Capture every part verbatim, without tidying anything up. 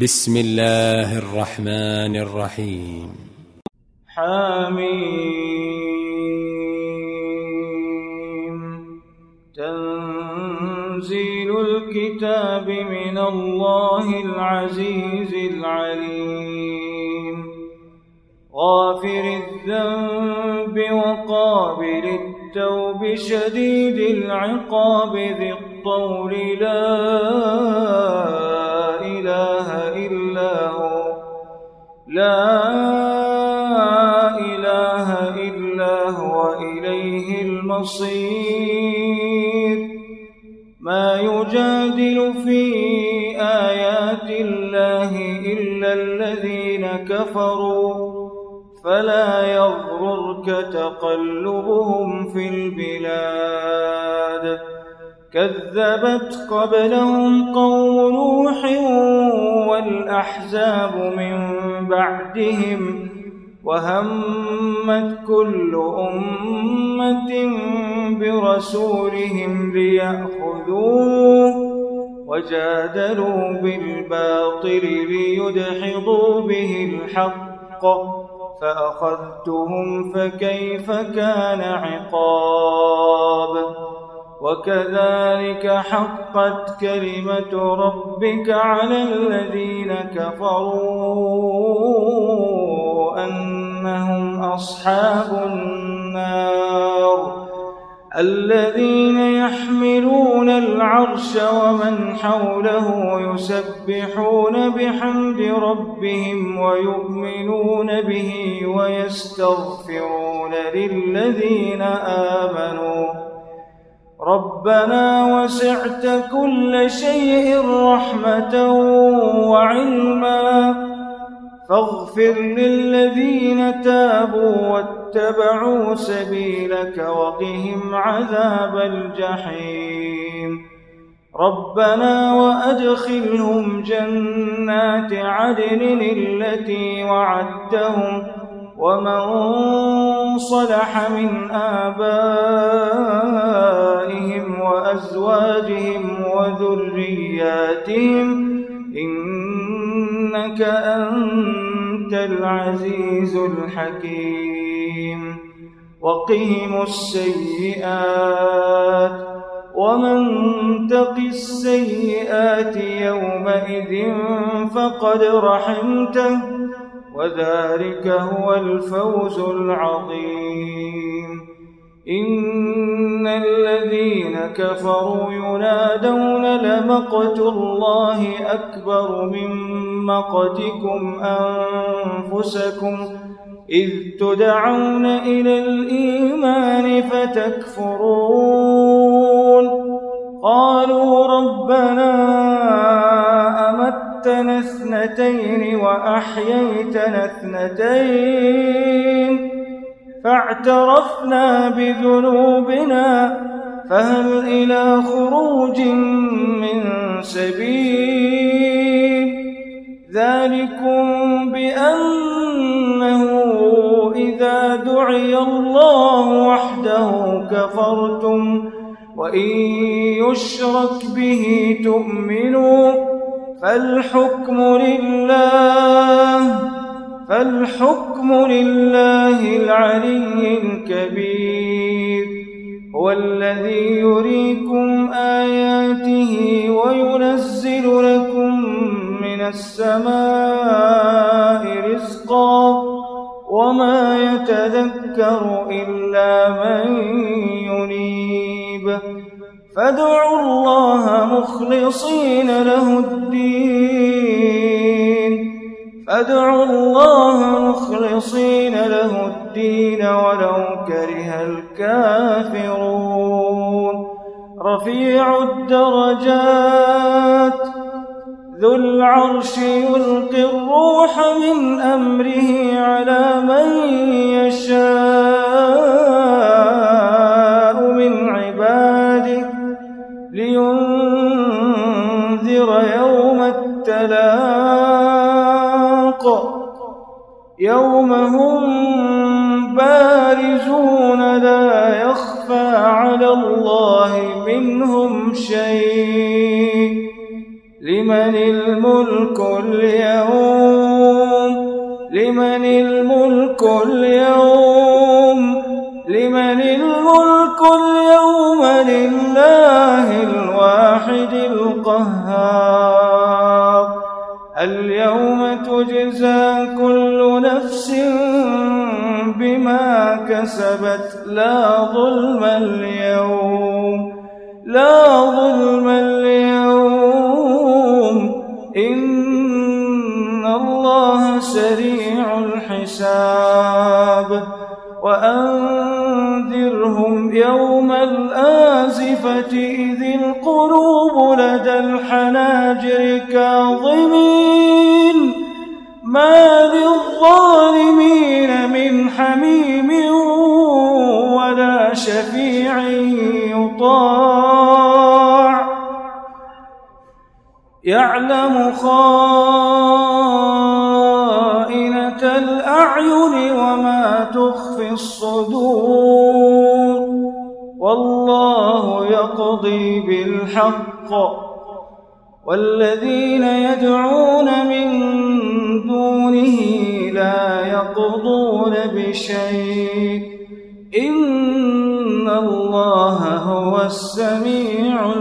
بسم الله الرحمن الرحيم. حميم. تنزيل الكتاب من الله العزيز العليم. غافر الذنب وقابل التوب شديد العقاب ذي الطول لا إله إلا هو لا إله إلا هو إليه المصير. ما يجادل في آيات الله إلا الذين كفروا فلا يغررك تقلبهم في البلاد. كذبت قبلهم قوم نوح والأحزاب من بعدهم وهمت كل أمة برسولهم ليأخذوه وجادلوا بالباطل ليدحضوا به الحق فأخذتهم فكيف كان عقاب. وكذلك حقت كلمة ربك على الذين كفروا أنهم أصحاب النار. الذين يحملون العرش ومن حوله يسبحون بحمد ربهم ويؤمنون به ويستغفرون للذين آمنوا ربنا وسعت كل شيء رحمة وعلما فاغفر للذين تابوا واتبعوا سبيلك وقهم عذاب الجحيم. ربنا وأدخلهم جنات عدن التي وعدتهم ومن صلح من آبائهم وأزواجهم وذرياتهم إنك أنت العزيز الحكيم. وقهم السيئات ومن تق السيئات يومئذ فقد رحمته وذلك هو الفوز العظيم. إن الذين كفروا ينادون لمقت الله أكبر من مقتكم أنفسكم إذ تدعون إلى الإيمان فتكفرون. قالوا ربنا أمتنا اثنتين وأحييتنا اثنتين فاعترفنا بذنوبنا فهل إلى خروج من سبيل. ذلكم بأنه إذا دعي الله وحده كفرتم وإن يشرك به تؤمنوا فالحكم لله فالحكم لله العلي الكبير. هو الذي يريكم آياته وينزل لكم من السماء رزقا وما يتذكر إلا من ينيب. فادعوا الله مخلصين له الدين فادعوا الله مخلصين له الدين ولو كره الكافرون. رفيع الدرجات ذو العرش يلقي الروح من أمره على من يشاء من عباده لينذر يوم التلاق يوم هم بارزون لا يخفى على الله منهم شيء لمن الملك اليوم لمن الملك اليوم لمن الملك اليوم لله الواحد القهار اليوم تجزى كل نفس بما كسبت لا ظلم اليوم لا ظلم اليوم إن الله سريع الحساب وأنذرهم يوم الآزفة إذ القلوب لدى الحناجر كاظمين ما للظالمين من حميم ولا شفيع يطاع يعلم خائنة الأعين وما تخفي الصدور والله يقضي بالحق والذين يدعون من دونه لا يقضون بشيء إن الله هو السميع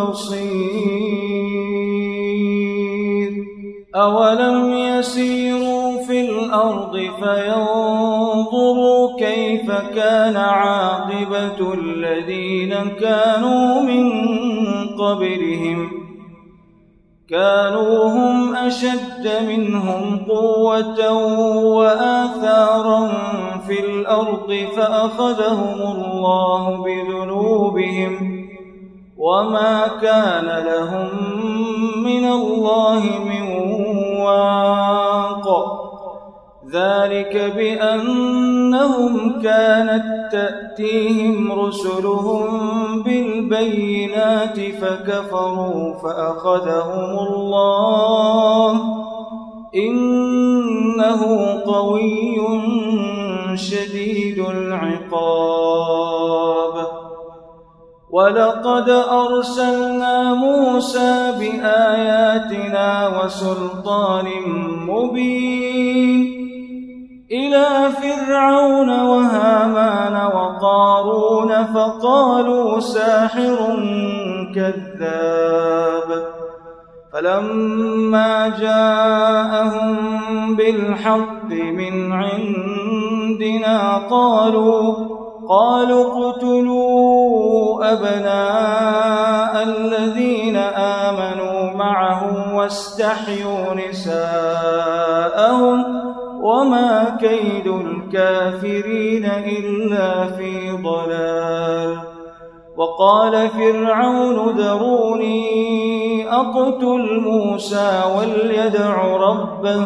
البصير أولم يسيروا في الأرض فينظروا كيف كان عاقبة الذين كانوا من قبلهم كانوا هم أشد منهم قوة وآثارا في الأرض فأخذهم الله بذنوبهم وما كان لهم من الله من واق ذلك بأنهم كانت تأتيهم رسلهم بالبينات فكفروا فأخذهم الله إنه قوي شديد العقاب ولقد أرسلنا موسى بآياتنا وسلطان مبين إلى فرعون وهامان وقارون فقالوا ساحر كذاب فلما جاءهم بالحق من عندنا قالوا قالوا اقتلوا أبناء الذين آمنوا معه واستحيوا نساءهم وما كيد الكافرين إلا في ضلال وقال فرعون ذروني أقتل موسى وليدع ربه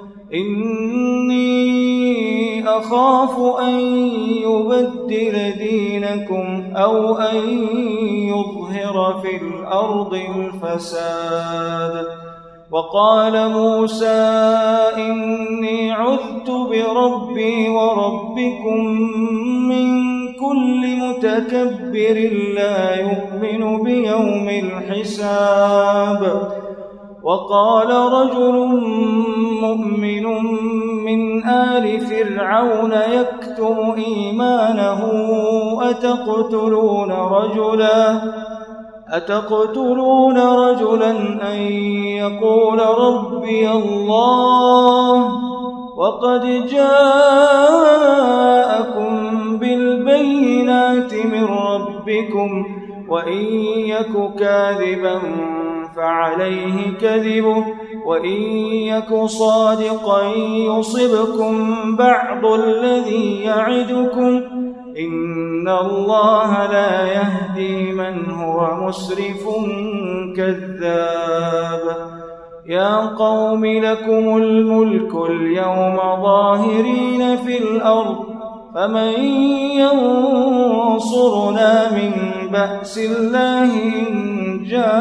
إني أخاف أن يبدل دينكم أو أن يظهر في الأرض الفساد وقال موسى إني عذت بربي وربكم من كل متكبر لا يؤمن بيوم الحساب وقال رجل مؤمن من آل فرعون يكتم إيمانه أتقتلون رجلا أتقتلون رجلا أن يقول ربي الله وقد جاءكم بالبينات من ربكم وإن يك كاذبا فعليه كذبه وإن يك صادقا يصبكم بعض الذي يعدكم إن الله لا يهدي من هو مسرف كذاب يا قوم لكم الملك اليوم ظاهرين في الأرض فمن ينصرنا من بأس الله إن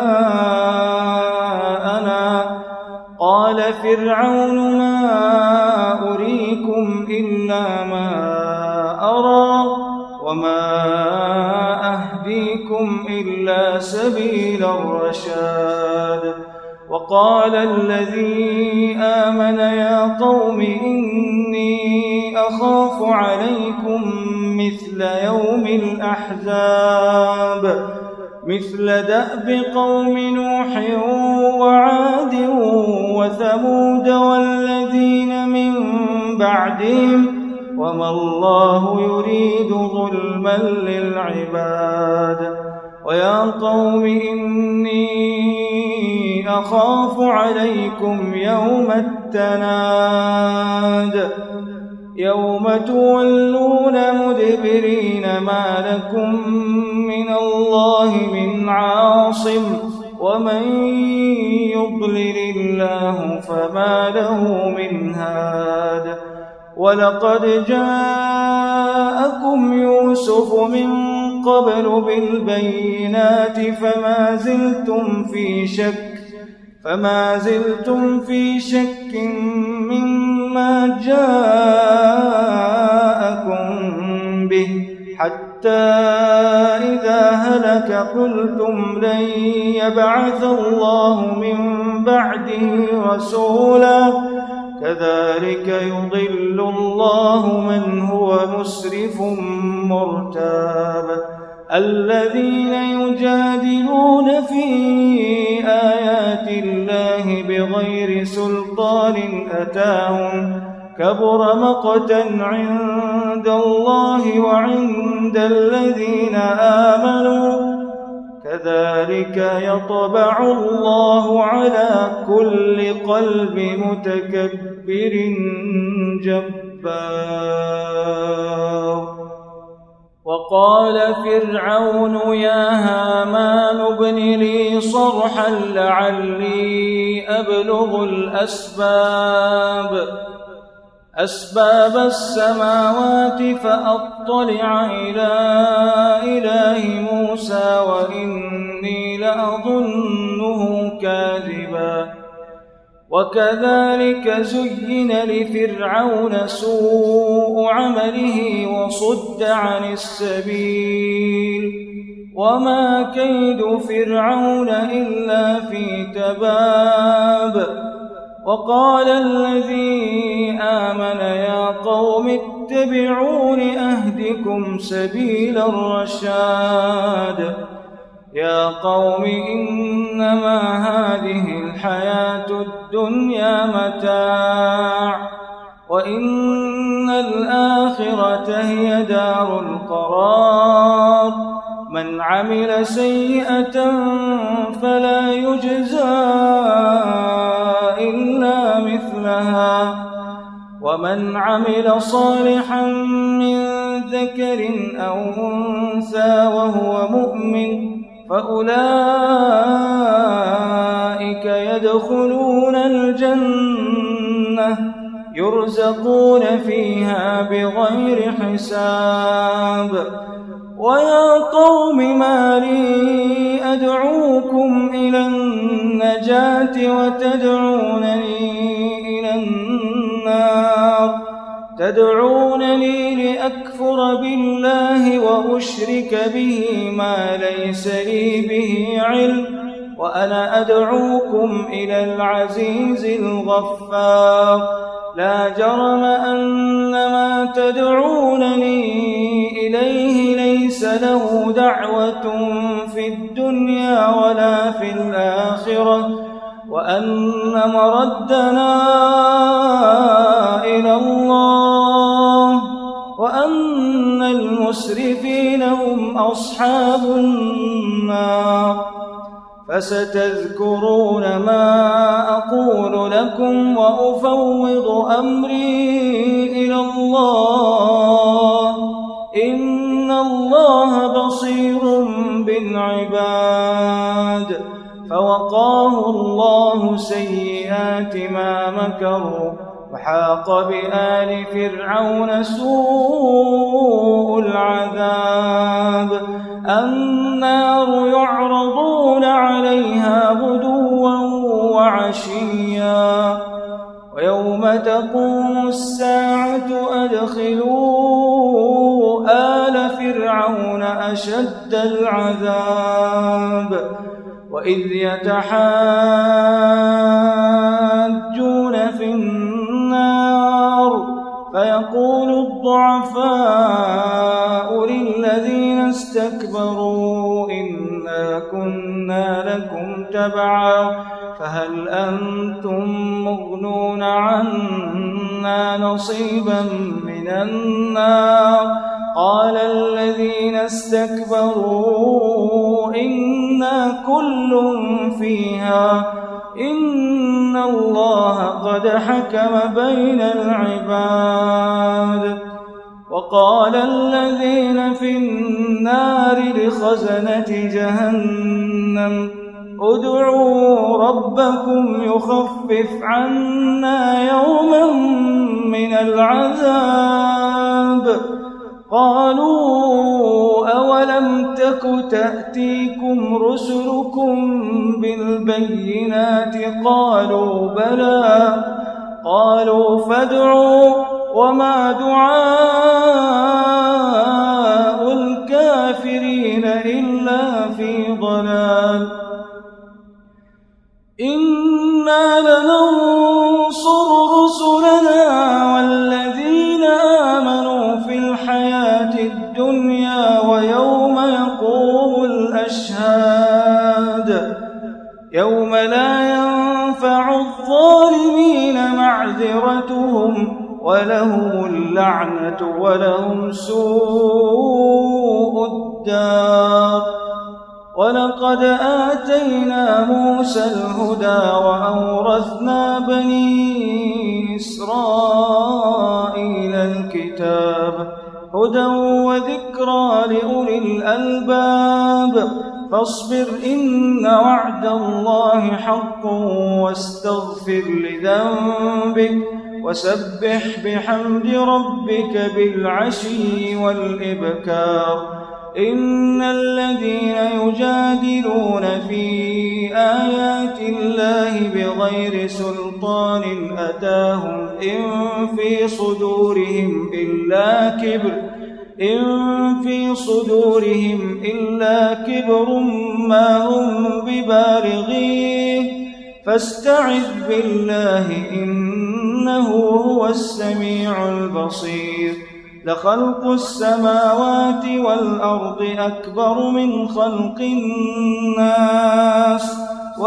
جاءنا قال فرعون ما أريكم إلا ما أرى وما أهديكم إلا سبيل الرشاد وقال الذي آمن يا قوم إني أخاف عليكم مثل يوم الأحزاب مثل دأب قوم نوح وعاد وثمود والذين من بعدهم وما الله يريد ظلما للعباد ويا قوم إني أخاف عليكم يوم التناد يوم تولون مدبرين ما لكم من الله من عاصم ومن يضلل الله فما له من هاد ولقد جاءكم يوسف من قبل بالبينات فما زلتم في شك فما زلتم في شك مما جاءكم به حتى إذا هلك قلتم لن يبعث الله من بعده رسولا كذلك يضل الله من هو مسرف مرتاب الذين يجادلون في آيات الله بغير سلطان أتاهم كبر مقتا عند الله وعند الذين آمنوا كذلك يطبع الله على كل قلب متكبر جبار وقال فرعون يا هامان ابن لي صرحا لعلي أبلغ الأسباب أسباب السماوات فأطلع إلى إله موسى وإني لأظنه كاذبا وكذلك زين لفرعون سوء عمله وصد عن السبيل وما كيد فرعون إلا في تباب وقال الذي آمن يا قوم اتبعون أهدكم سبيل الرشاد يا قوم إنما هذه الحياة الدنيا متاع وإن الآخرة هي دار القرار من عمل سيئة فلا يجزى إلا مثلها ومن عمل صالحا من ذكر أو أنثى وهو مؤمن فأولئك يدخلون الجنة يرزقون فيها بغير حساب ويا قوم ما لي أدعوكم إلى النجاة وتدعونني إلى النار تدعونني لأكفر بالله وأشرك به ما ليس لي به علم وأنا أدعوكم إلى العزيز الغفار لا جرم أن ما تدعونني إليه ليس له دعوة في الدنيا ولا في الآخرة وأن مردنا إلى الله وأن المسرفين هم أصحاب النار فستذكرون ما أقول لكم وأفوض أمري إلى الله إن الله بصير بالعباد فوقاه الله سيئات ما مكروا وحاق بآل فرعون سوء العذاب النار يعرضون عليها غدوا وعشيا ويوم تقوم الساعة أدخلوا آل فرعون أشد العذاب وإذ يتحاجون في النار فيقول الضعفاء للذين استكبروا إنا كنا لكم تبعا فهل أنتم مغنون عنا نصيبا من النار قال الذين استكبروا إنا كل فيها إن الله قد حكم بين العباد. وقال الذين في النار لخزنة جهنم ادعوا ربكم يخفف عنا يوما من العذاب قالوا أولم تك تأتيكم رسلكم بالبينات قالوا بلى قالوا فادعوا وما دعاء الكافرين إلا في ضلال إنا لننصر رسلنا والذين آمنوا في الحياة الدنيا ويوم يقوم الأشهاد يوم لا ينفع الظالمين معذرتهم ولهم اللعنة ولهم سوء الدار. ولقد آتينا موسى الهدى وأورثنا بني إسرائيل الكتاب هدى وذكرى لأولي الألباب فاصبر إن وعد الله حق واستغفر لذنبك وسبح بحمد ربك بالعشي والإبكار. إن الذين يجادلون في آيات الله بغير سلطان أتاهم إن في صدورهم إلا كبر إن في صدورهم إلا كبر ما هم ببالغيه فاستعذ بالله إنه هو السميع البصير. لخلق السماوات والأرض أكبر من خلق الناس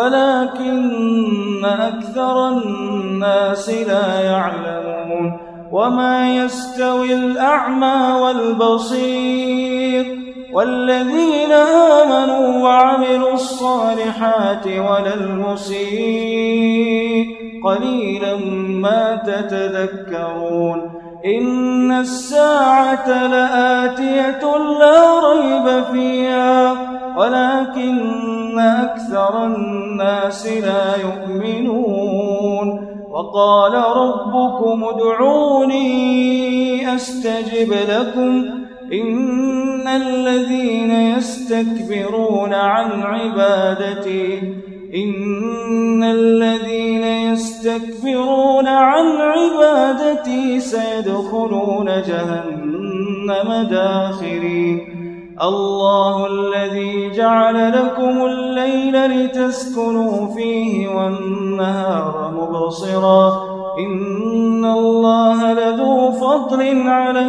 ولكن أكثر الناس لا يعلمون. وما يستوي الأعمى والبصير والذين آمنوا وعملوا الصالحات ولا المسيء قليلا ما تتذكرون. إن الساعة لآتية لا ريب فيها ولكن أكثر الناس لا يؤمنون. وقال ربكم ادعوني أستجب لكم إن الذين يستكبرون عن عبادتي إن الذين يستكبرون عن عبادتي سيدخلون جهنم داخرين. الله الذي جعل لكم الليل لتسكنوا فيه والنهار مبصرا إن الله لذو فضل على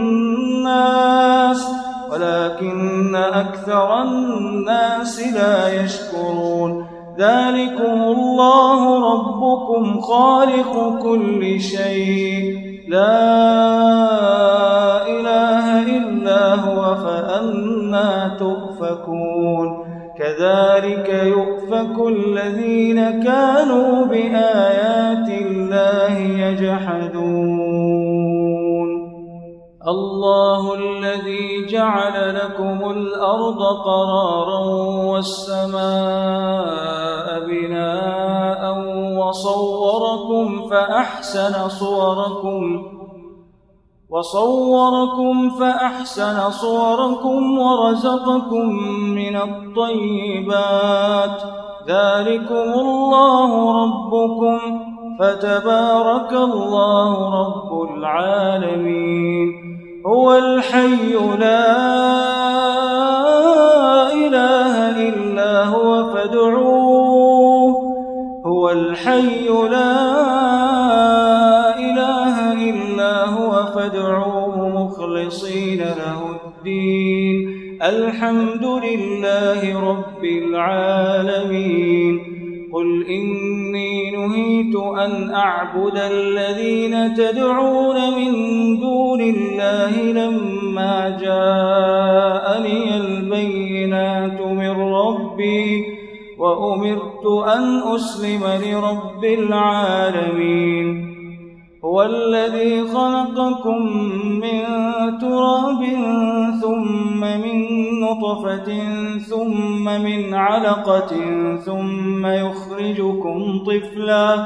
الناس ولكن أكثر الناس لا يشكرون. ذلكم الله ربكم خالق كل شيء لا إله إلا هو فأنى تؤفكون. كذلك يؤفك الذين كانوا بآيات الله يجحدون. الله الذي جعل لكم الأرض قرارا والسماء بناء وصوركم فأحسن صوركم وصوركم فأحسن صوركم ورزقكم من الطيبات. ذلكم الله ربكم فتبارك الله رب العالمين. هو الحي لا إله إلا هو فادعوه الحمد لله رب العالمين. قل إني نهيت أن أعبد الذين تدعون من دون الله لما جاءني البينات من ربي وأمرت أن أسلم لرب العالمين. هو الذي خلقكم من تراب ثم من نطفة ثم من علقة ثم يخرجكم طفلا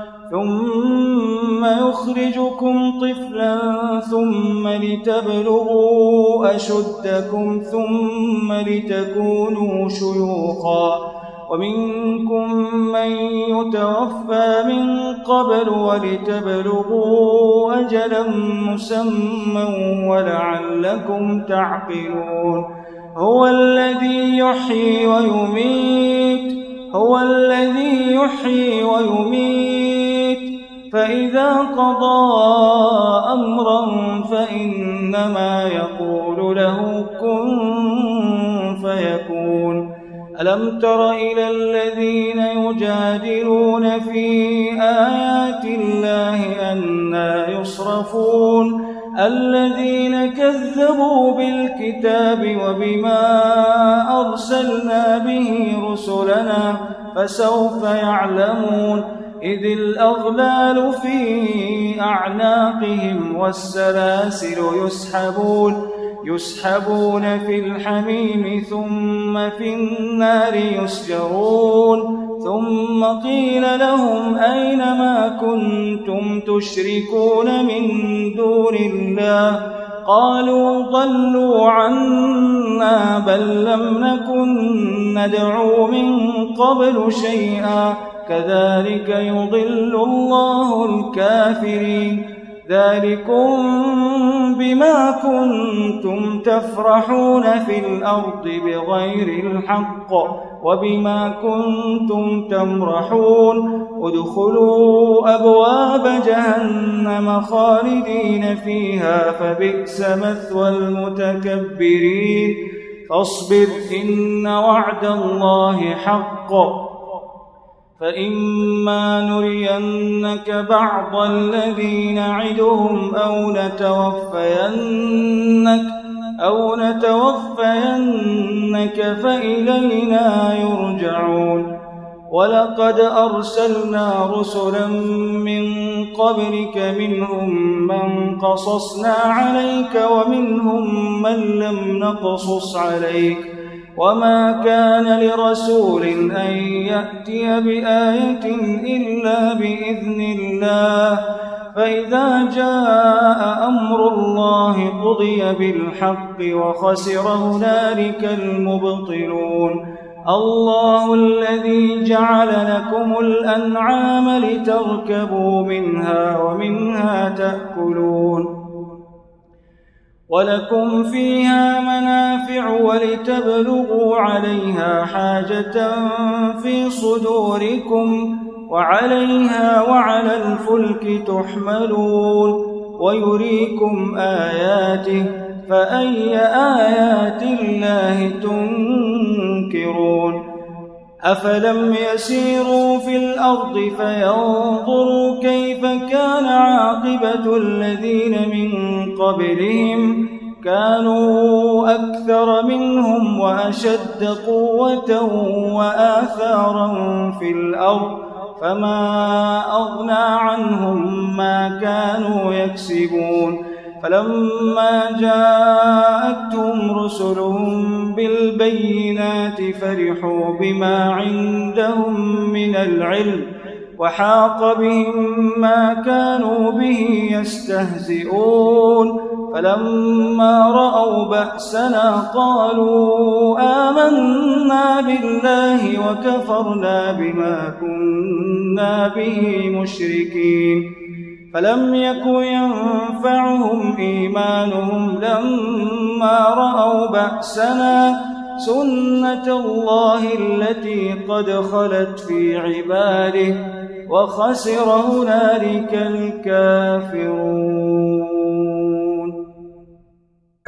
ثم يخرجكم طفلا ثم لتبلغوا أشدكم ثم لتكونوا شيوخا ومنكم من يتوفى من قبل ولتبلغوا أجلا مسمى ولعلكم تعقلون. هو الذي يحيي ويميت هو الذي يحيي ويميت فإذا قضى أمرا فإنما يقول له كن فيكون. ألم تر إلى الذين يجادلون في آيات الله أنى يصرفون الذين كذبوا بالكتاب وبما أرسلنا به رسلنا فسوف يعلمون إذ الأغلال في أعناقهم والسلاسل يسحبون يسحبون في الحميم ثم في النار يسجرون ثم قيل لهم أين ما كنتم تشركون من دون الله قالوا ضلوا عنا بل لم نكن ندعو من قبل شيئا كذلك يضل الله الكافرين. ذلكم بما كنتم تفرحون في الأرض بغير الحق وبما كنتم تمرحون ادخلوا أبواب جهنم خالدين فيها فبئس مثوى المتكبرين. فاصبر إن وعد الله حق فإما نرينك بعض الذي نعدهم أو نتوفينك أو نتوفينك فإلينا يرجعون. ولقد أرسلنا رسلا من قبلك منهم من قصصنا عليك ومنهم من لم نقصص عليك وما كان لرسول أن يأتي بآية إلا بإذن الله فإذا جاء أمر الله قضي بالحق وخسر هنالك المبطلون. الله الذي جعل لكم الأنعام لتركبوا منها ومنها تأكلون ولكم فيها منافع ولتبلغوا عليها حاجة في صدوركم وعليها وعلى الفلك تحملون ويريكم آياته فأي آيات الله تنكرون. أفلم يسيروا في الأرض فينظروا كيف كان عاقبة الذين من قبلهم كانوا أكثر منهم وأشد قوة وآثارا في الأرض فما أغنى عنهم ما كانوا يكسبون. فلما جاءتهم رسلهم بالبينات فرحوا بما عندهم من العلم وحاق بهم ما كانوا به يستهزئون. فلما رأوا بأسنا قالوا آمنا بالله وكفرنا بما كنا به مشركين. فلم يك ينفعهم إيمانهم لما رأوا بأسنا سنة الله التي قد خلت في عباده وخسر هنالك الكافرون.